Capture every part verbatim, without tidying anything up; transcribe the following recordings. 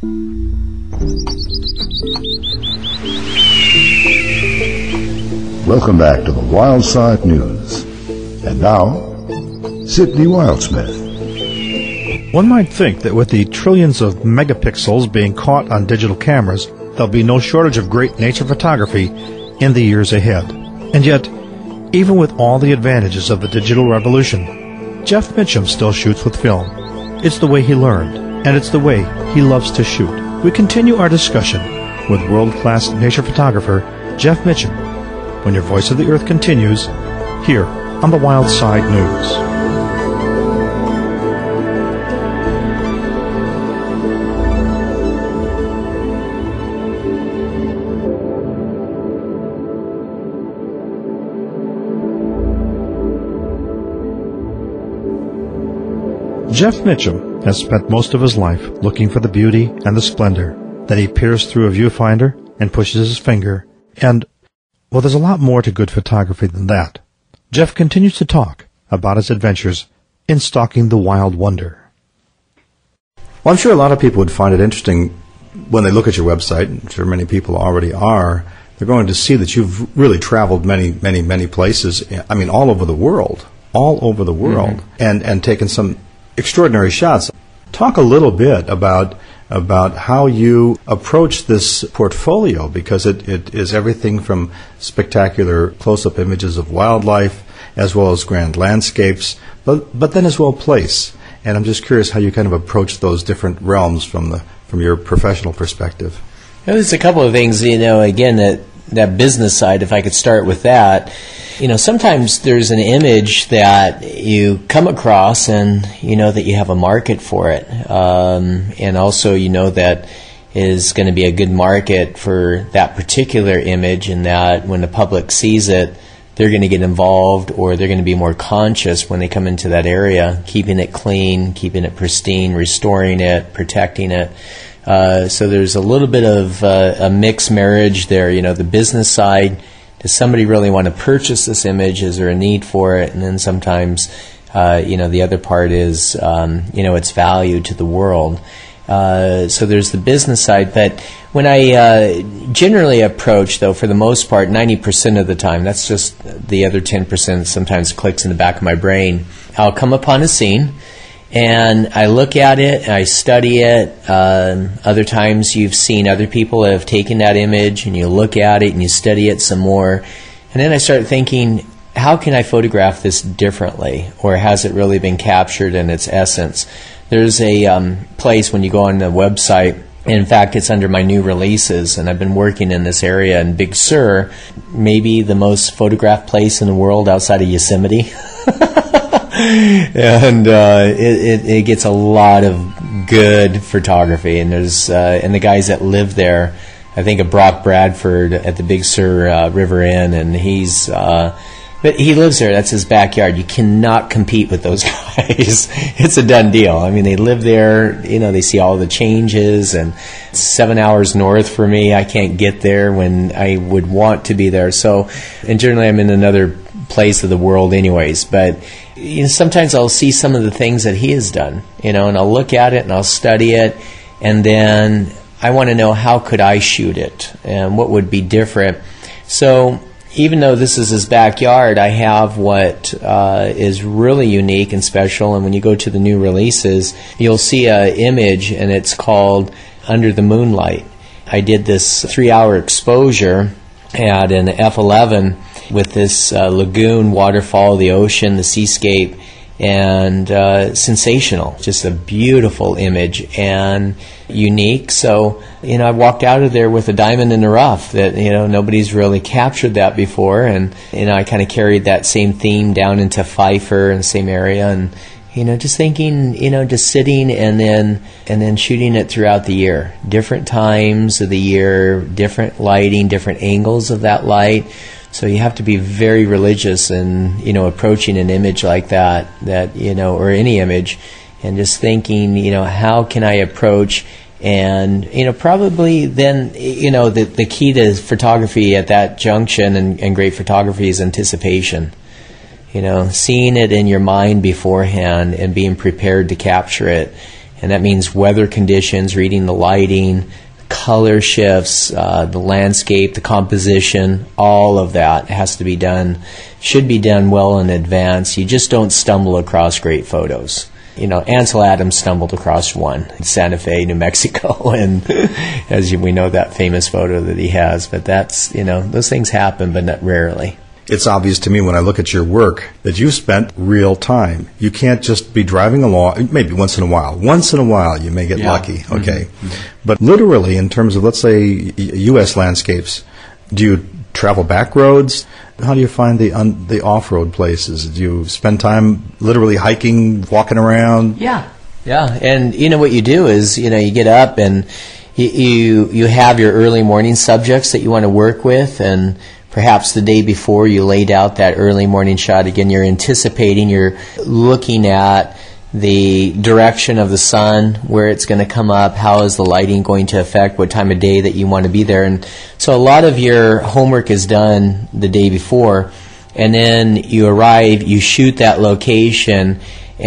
Welcome back to the Wildside News. And now, Sidney Wildsmith. One might think that with the trillions of megapixels being caught on digital cameras, there'll be no shortage of great nature photography in the years ahead. And yet, even with all the advantages of the digital revolution, Jeff Mitchum still shoots with film. It's the way he learned, and it's the way he loves to shoot. We continue our discussion with world-class nature photographer Jeff Mitchum when Your Voice of the Earth continues here on the Wildside News. Jeff Mitchum has spent most of his life looking for the beauty and the splendor. Then he peers through a viewfinder and pushes his finger, and, well, there's a lot more to good photography than that. Jeff continues to talk about his adventures in stalking the wild wonder. Well, I'm sure a lot of people would find it interesting when they look at your website. I'm sure many people already are. They're going to see that you've really traveled many, many, many places. I mean, all over the world, all over the world, mm-hmm. and, and taken some extraordinary shots. Talk a little bit about about how you approach this portfolio, because it, it is everything from spectacular close-up images of wildlife as well as grand landscapes, but but then as well place. And I'm just curious how you kind of approach those different realms from the from your professional perspective. Well, there's a couple of things, you know, again, that that business side, if I could start with that. You know, sometimes there's an image that you come across and you know that you have a market for it. Um, and also you know that is going to be a good market for that particular image, and that when the public sees it, they're going to get involved, or they're going to be more conscious when they come into that area, keeping it clean, keeping it pristine, restoring it, protecting it. Uh, so there's a little bit of uh, a mixed marriage there. You know, the business side, does somebody really want to purchase this image? Is there a need for it? And then sometimes, uh, you know, the other part is, um, you know, its value to the world. Uh, so there's the business side. But when I uh, generally approach, though, for the most part, ninety percent of the time, that's just the other ten percent sometimes clicks in the back of my brain, I'll come upon a scene, and I look at it, and I study it. Um, other times you've seen other people that have taken that image, and you look at it, and you study it some more. And then I start thinking, how can I photograph this differently? Or has it really been captured in its essence? There's a um, place when you go on the website, and in fact it's under my new releases, and I've been working in this area in Big Sur, maybe the most photographed place in the world outside of Yosemite. and uh, it, it, it gets a lot of good photography, and there's uh, and the guys that live there, I think of Brock Bradford at the Big Sur uh, River Inn, and he's uh, but he lives there. That's his backyard. You cannot compete with those guys. It's a done deal. I mean, they live there. You know, they see all the changes, and it's seven hours north for me. I can't get there when I would want to be there. So, and generally, I'm in another place of the world, anyways. But you know, sometimes I'll see some of the things that he has done, you know, and I'll look at it and I'll study it, and then I want to know how could I shoot it and what would be different. So even though this is his backyard, I have what uh, is really unique and special, and when you go to the new releases, you'll see an image, and it's called Under the Moonlight. I did this three-hour exposure at an F eleven with this uh, lagoon, waterfall, the ocean, the seascape, and uh, sensational. Just a beautiful image and unique. So, you know, I walked out of there with a diamond in the rough that, you know, nobody's really captured that before. And, you know, I kind of carried that same theme down into Pfeiffer and the same area, and, you know, just thinking, you know, just sitting and then and then shooting it throughout the year. Different times of the year, different lighting, different angles of that light. So you have to be very religious in, you know, approaching an image like that, that, you know, or any image, and just thinking, you know, how can I approach, and, you know, probably then, you know, the the key to photography at that junction and, and great photography is anticipation. You know, seeing it in your mind beforehand and being prepared to capture it. And that means weather conditions, reading the lighting, color shifts, uh, the landscape, the composition, all of that has to be done, should be done well in advance. You just don't stumble across great photos. You know, Ansel Adams stumbled across one in Santa Fe, New Mexico, and as you, we know that famous photo that he has. But that's, you know, those things happen, but not rarely. It's obvious to me when I look at your work that you spent real time. You can't just be driving along, maybe once in a while. Once in a while you may get Yeah. lucky, okay. Mm-hmm. But literally, in terms of, let's say, U S landscapes, do you travel back roads? How do you find the un- the off-road places? Do you spend time literally hiking, walking around? Yeah, yeah. And you know what you do is, you know, you get up and you you, you have your early morning subjects that you want to work with, and perhaps the day before you laid out that early morning shot. Again, you're anticipating, you're looking at the direction of the sun, where it's going to come up, how is the lighting going to affect what time of day that you want to be there. And so a lot of your homework is done the day before, and then you arrive, you shoot that location,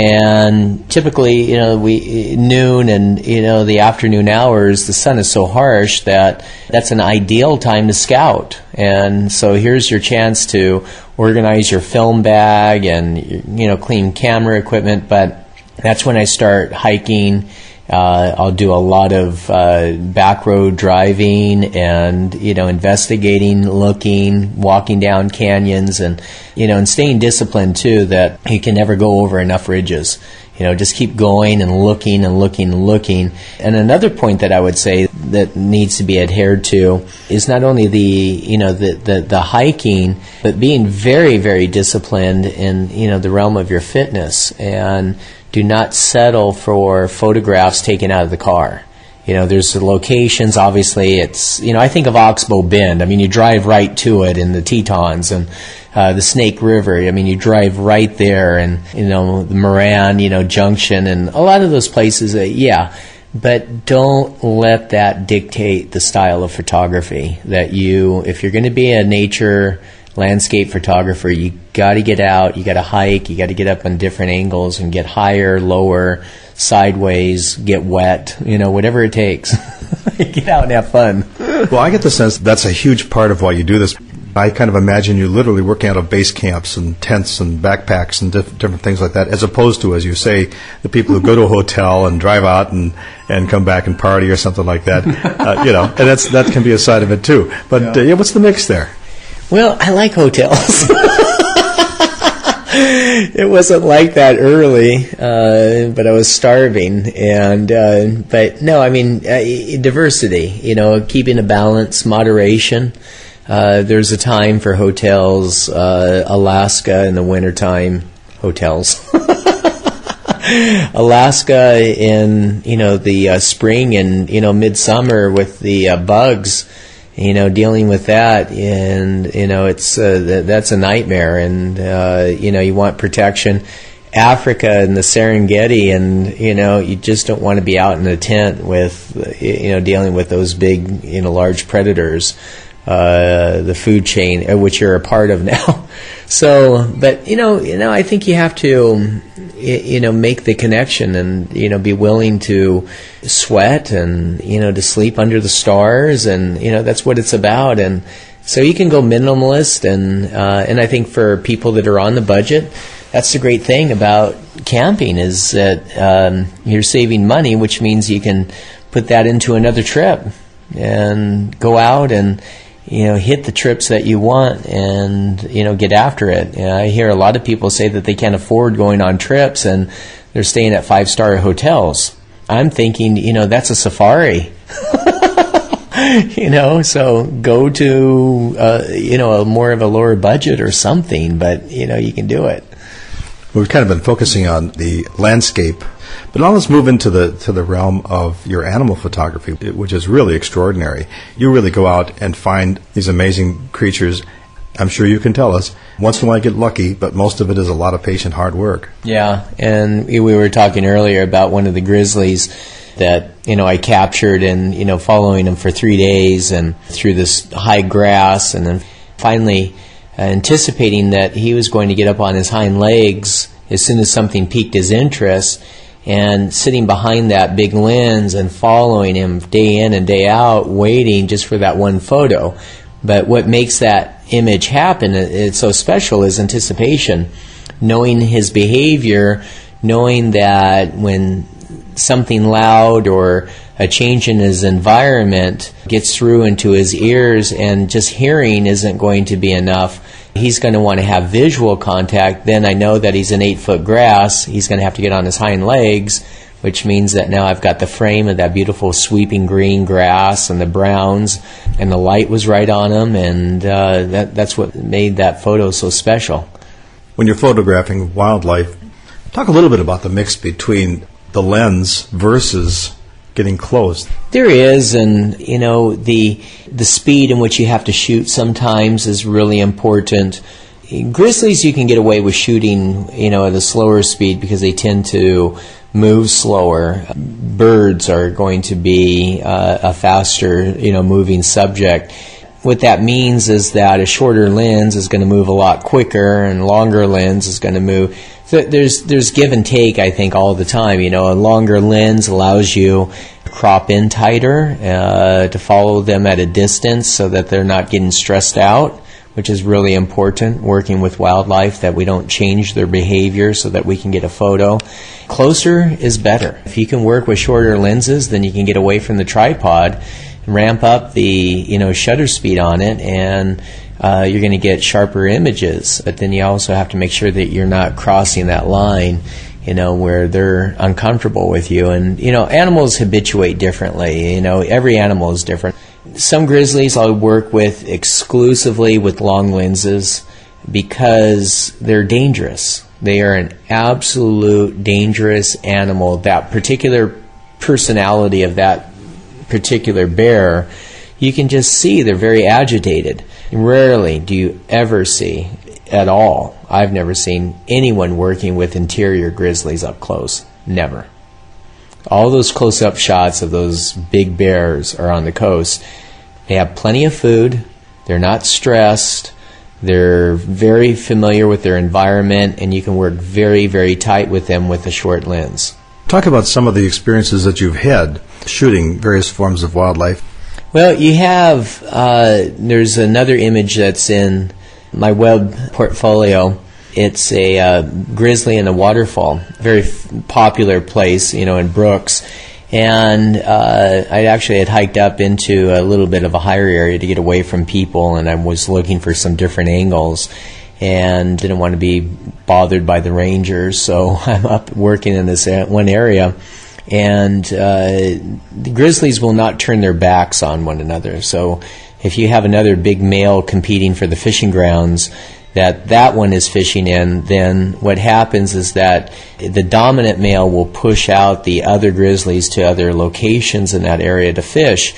and typically, you know, we noon and, you know, the afternoon hours, the sun is so harsh that that's an ideal time to scout. And so here's your chance to organize your film bag and, you know, clean camera equipment. But that's when I start hiking. Uh, I'll do a lot of uh, back road driving and, you know, investigating, looking, walking down canyons, and, you know, and staying disciplined too, that you can never go over enough ridges. You know, just keep going and looking and looking and looking. And another point that I would say that needs to be adhered to is not only the, you know, the, the, the hiking, but being very, very disciplined in, you know, the realm of your fitness. And do not settle for photographs taken out of the car. You know, there's the locations, obviously it's, you know, I think of Oxbow Bend. I mean, you drive right to it in the Tetons, and uh, the Snake River. I mean, you drive right there, and, you know, the Moran, you know, Junction, and a lot of those places, uh, yeah. But don't let that dictate the style of photography that you, if you're going to be a nature landscape photographer, you got to get out, you got to hike, you got to get up on different angles and get higher, lower, sideways, get wet, you know, whatever it takes. Get out and have fun. Well, I get the sense that's a huge part of why you do this. I kind of imagine you literally working out of base camps and tents and backpacks and diff- different things like that, as opposed to, as you say, the people who go to a hotel and drive out and, and come back and party or something like that. Uh, you know, and that's that can be a side of it too. But yeah, uh, yeah what's the mix there? Well, I like hotels. It wasn't like that early, uh, but I was starving. And uh, but no, I mean uh, diversity. You know, keeping a balance, moderation. Uh, there's a time for hotels. Uh, Alaska in the wintertime, hotels. Alaska in, you know, the uh, spring and, you know, midsummer with the uh, bugs. You know, dealing with that, and, you know, it's uh, th- that's a nightmare, and, uh, you know, you want protection. Africa and the Serengeti, and, you know, you just don't want to be out in a tent with, you know, dealing with those big, you know, large predators, uh, the food chain, which you're a part of now. So, but, you know, you know, I think you have to, you know, make the connection and, you know, be willing to sweat and, you know, to sleep under the stars, and, you know, that's what it's about. And so you can go minimalist, and uh, and I think for people that are on the budget, that's the great thing about camping, is that um, you're saving money, which means you can put that into another trip and go out and, you know, hit the trips that you want and, you know, get after it. You know, I hear a lot of people say that they can't afford going on trips and they're staying at five-star hotels. I'm thinking, you know, that's a safari. You know, so go to, uh, you know, a more of a lower budget or something, but, you know, you can do it. We've kind of been focusing on the landscape, but now let's move into the to the realm of your animal photography, which is really extraordinary. You really go out and find these amazing creatures. I'm sure you can tell us. Once in a while I get lucky, but most of it is a lot of patient hard work. Yeah, and we were talking earlier about one of the grizzlies that, you know, I captured, and, you know, following him for three days and through this high grass, and then finally uh, anticipating that he was going to get up on his hind legs as soon as something piqued his interest. and sitting behind that big lens and following him day in and day out, waiting just for that one photo. But what makes that image happen, it's so special, is anticipation. Knowing his behavior, knowing that when something loud or a change in his environment gets through into his ears, and just hearing isn't going to be enough. He's going to want to have visual contact. Then I know that he's in eight-foot grass. He's going to have to get on his hind legs, which means that now I've got the frame of that beautiful sweeping green grass and the browns, and the light was right on him, and uh, that, that's what made that photo so special. When you're photographing wildlife, talk a little bit about the mix between the lens versus getting close. There is, and you know, the the speed in which you have to shoot sometimes is really important. Grizzlies you can get away with shooting, you know, at a slower speed because they tend to move slower. Birds are going to be uh, a faster, you know, moving subject. What that means is that a shorter lens is going to move a lot quicker, and longer lens is going to move. So there's there's give and take, I think, all the time. You know, a longer lens allows you to crop in tighter, uh, to follow them at a distance so that they're not getting stressed out, which is really important, working with wildlife, that we don't change their behavior so that we can get a photo. Closer is better. If you can work with shorter lenses, then you can get away from the tripod, ramp up the, you know, shutter speed on it, and uh, you're going to get sharper images. But then you also have to make sure that you're not crossing that line, you know, where they're uncomfortable with you. And, you know, animals habituate differently. You know, every animal is different. Some grizzlies I'll work with exclusively with long lenses because they're dangerous. They are an absolute dangerous animal. That particular personality of that particular bear, you can just see they're very agitated. Rarely do you ever see at all, I've never seen anyone working with interior grizzlies up close. Never. All those close-up shots of those big bears are on the coast. They have plenty of food. They're not stressed. They're very familiar with their environment, and you can work very, very tight with them with a short lens. Talk about some of the experiences that you've had shooting various forms of wildlife. Well, you have, uh, there's another image that's in my web portfolio. It's a uh, grizzly in a waterfall, very f- popular place, you know, in Brooks. And uh, I actually had hiked up into a little bit of a higher area to get away from people, and I was looking for some different angles and didn't want to be bothered by the rangers, so I'm up working in this one area. And uh, the grizzlies will not turn their backs on one another. So if you have another big male competing for the fishing grounds that that one is fishing in, then what happens is that the dominant male will push out the other grizzlies to other locations in that area to fish.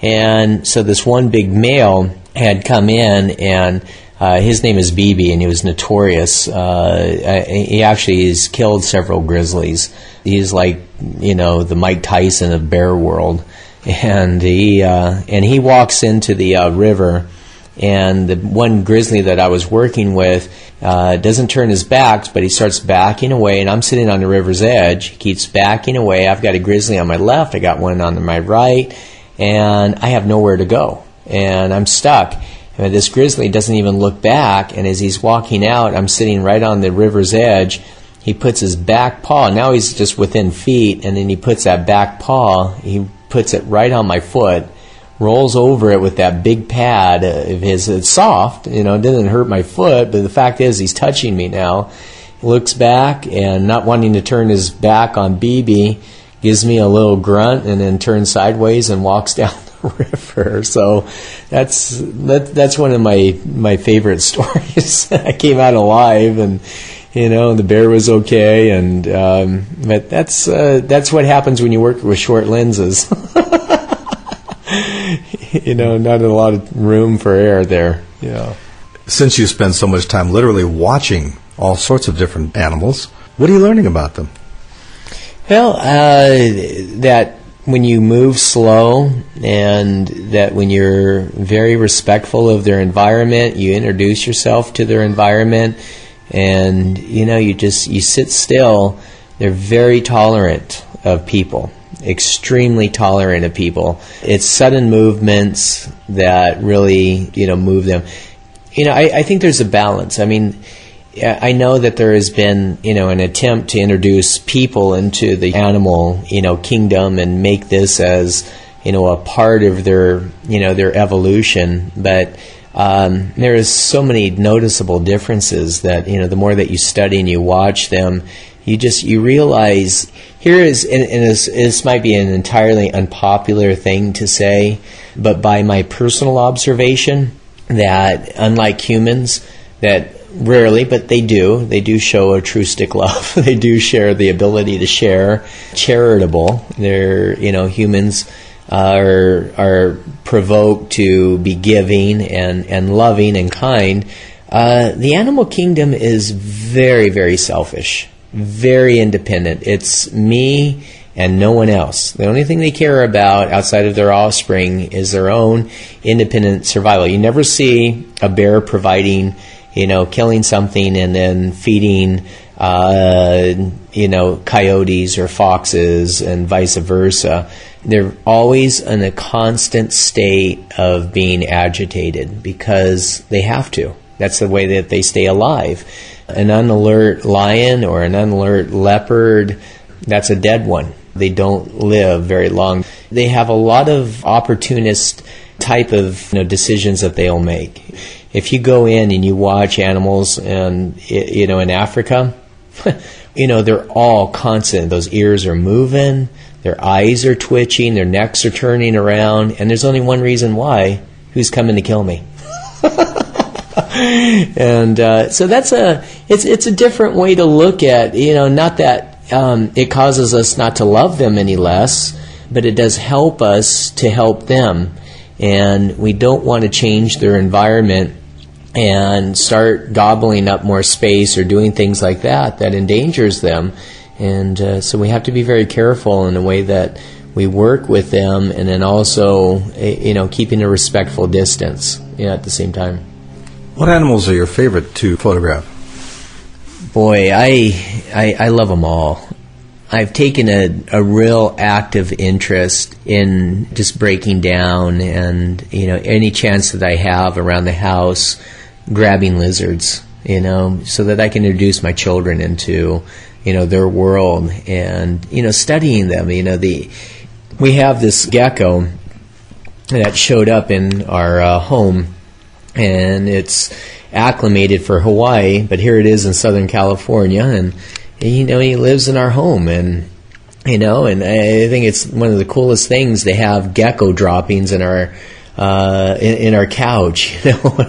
And so this one big male had come in, and uh, his name is B B, and he was notorious. Uh, he actually has killed several grizzlies. He's like, you know, the Mike Tyson of bear world. And he uh, and he walks into the uh, river, and the one grizzly that I was working with uh, doesn't turn his back, but he starts backing away, and I'm sitting on the river's edge. He keeps backing away. I've got a grizzly on my left. I got one on my right, and I have nowhere to go, and I'm stuck. And this grizzly doesn't even look back, and as he's walking out, I'm sitting right on the river's edge. He puts his back paw. Now he's just within feet, and then he puts that back paw, he puts it right on my foot, rolls over it with that big pad of his. It's soft, you know, it doesn't hurt my foot, but the fact is he's touching me now. He looks back, and not wanting to turn his back on B B, gives me a little grunt and then turns sideways and walks down the river. So that's that, that's one of my, my favorite stories. I came out alive, and you know, the bear was okay, and um, but that's uh, that's what happens when you work with short lenses. You know, not a lot of room for error there. Yeah. Since you spend so much time literally watching all sorts of different animals, what are you learning about them? Well, uh, that when you move slow, and that when you're very respectful of their environment, you introduce yourself to their environment, and you know, you just you sit still They're very tolerant of people, extremely tolerant of people. It's sudden movements that really, you know, move them. You know, I, I think there's a balance. I mean, I know that there has been, you know, an attempt to introduce people into the animal, you know, kingdom and make this as, you know, a part of their, you know, their evolution. But um, there is so many noticeable differences that, you know, the more that you study and you watch them, you just, you realize, here is, and, and this, this might be an entirely unpopular thing to say, but by my personal observation, that unlike humans, that rarely, but they do. They do show a true stick love. They do share the ability to share. Charitable. They're, you know, humans are are provoked to be giving and, and loving and kind. Uh, the animal kingdom is very, very selfish. Very independent. It's me and no one else. The only thing they care about outside of their offspring is their own independent survival. You never see a bear providing, you know, killing something and then feeding, uh, you know, coyotes or foxes and vice versa. They're always in a constant state of being agitated because they have to. That's the way that they stay alive. An unalert lion or an unalert leopard, that's a dead one. They don't live very long. They have a lot of opportunist type of, you know, decisions that they'll make. If you go in and you watch animals and, you know, in Africa, you know, they're all constant. Those ears are moving, their eyes are twitching, their necks are turning around, and there's only one reason why: who's coming to kill me? And uh, so that's a it's it's a different way to look at, you know, not that um, it causes us not to love them any less, but it does help us to help them. And we don't want to change their environment and start gobbling up more space or doing things like that that endangers them. And uh, so we have to be very careful in the way that we work with them, and then also, you know, keeping a respectful distance, you know, at the same time. What animals are your favorite to photograph? Boy, I, I, I love them all. I've taken a, a real active interest in just breaking down and, you know, any chance that I have around the house, grabbing lizards, you know, so that I can introduce my children into, you know, their world and, you know, studying them. You know, the we have this gecko that showed up in our uh, home, and it's acclimated for Hawaii, but here it is in Southern California, and you know, he lives in our home, and you know, and I think it's one of the coolest things to have gecko droppings in our uh, in, in our couch. You know,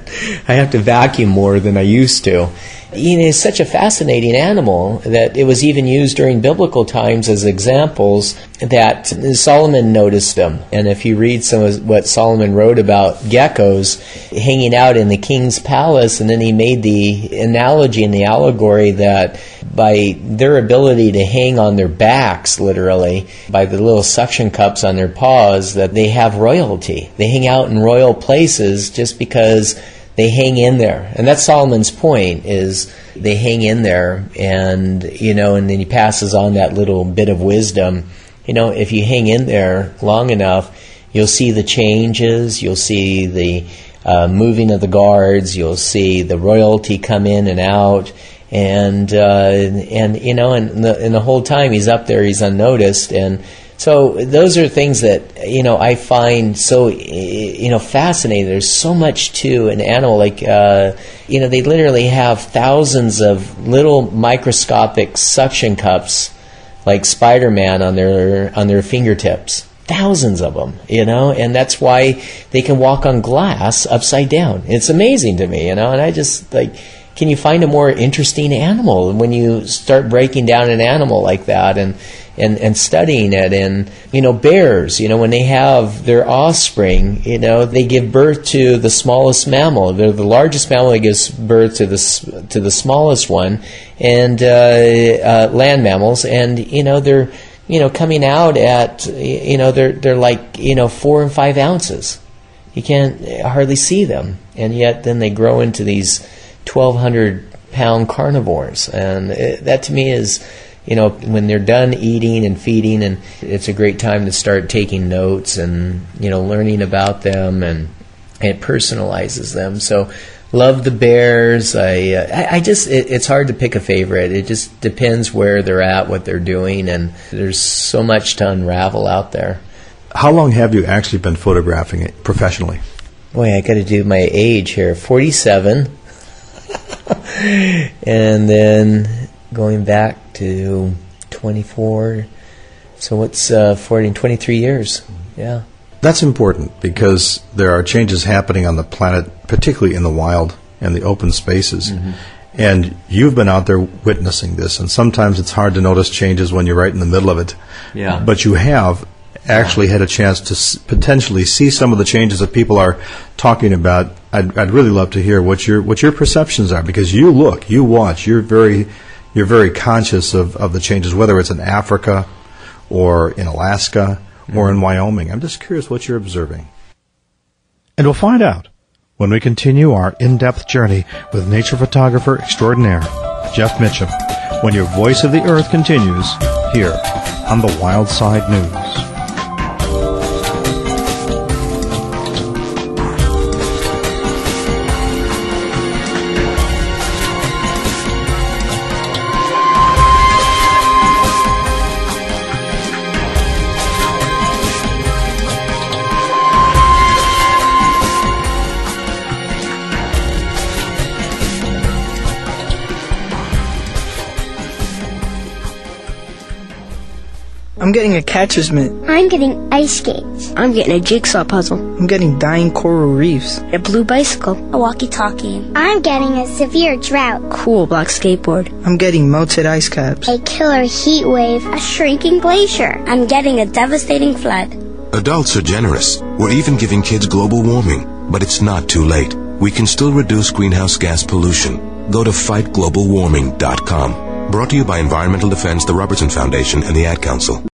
I have to vacuum more than I used to. You know, it's such a fascinating animal that it was even used during biblical times as examples that Solomon noticed them. And if you read some of what Solomon wrote about geckos hanging out in the king's palace, and then he made the analogy and the allegory that by their ability to hang on their backs, literally, by the little suction cups on their paws, that they have royalty. They hang out in royal places just because they hang in there. And that's Solomon's point, is they hang in there, and, you know, and then he passes on that little bit of wisdom. You know, if you hang in there long enough, you'll see the changes, you'll see the uh, moving of the guards, you'll see the royalty come in and out, and, uh, and you know, and the, and the whole time he's up there, he's unnoticed. And so those are things that, you know, I find so, you know, fascinating. There's so much to an animal. Like, uh, you know, they literally have thousands of little microscopic suction cups, like Spider-Man, on their on their fingertips. Thousands of them, you know, and that's why they can walk on glass upside down. It's amazing to me, you know, and I just, like, can you find a more interesting animal when you start breaking down an animal like that and and, and studying it? And, you know, bears, you know, when they have their offspring, you know, they give birth to the smallest mammal. They're the largest mammal that gives birth to the, to the smallest one, and uh, uh, land mammals. And, you know, they're, you know, coming out at, you know, they're, they're like, you know, four and five ounces. You can't hardly see them. And yet then they grow into these twelve hundred pound carnivores. And it, that to me is, you know, when they're done eating and feeding, and it's a great time to start taking notes and, you know, learning about them, and it personalizes them. So love the bears. I uh, I, I just it, it's hard to pick a favorite. It just depends where they're at, what they're doing, and there's so much to unravel out there. How long have you actually been photographing it professionally? Boy, I got to do my age here. forty-seven, and then going back to twenty-four. So what's uh, forty and twenty-three years? Yeah. That's important because there are changes happening on the planet, particularly in the wild and the open spaces. Mm-hmm. And you've been out there witnessing this, and sometimes it's hard to notice changes when you're right in the middle of it. Yeah. But you have actually had a chance to s- potentially see some of the changes that people are talking about. I'd, I'd really love to hear what your what your perceptions are, because you look, you watch, you're very you're very conscious of, of the changes, whether it's in Africa or in Alaska or in Wyoming. I'm just curious what you're observing. And we'll find out when we continue our in-depth journey with nature photographer extraordinaire, Jeff Mitchum, when your Voice of the Earth continues here on the Wild Side News. I'm getting a catcher's mitt. I'm getting ice skates. I'm getting a jigsaw puzzle. I'm getting dying coral reefs. A blue bicycle. A walkie-talkie. I'm getting a severe drought. Cool black skateboard. I'm getting melted ice caps. A killer heat wave. A shrinking glacier. I'm getting a devastating flood. Adults are generous. We're even giving kids global warming. But it's not too late. We can still reduce greenhouse gas pollution. Go to fight global warming dot com. Brought to you by Environmental Defense, the Robertson Foundation, and the Ad Council.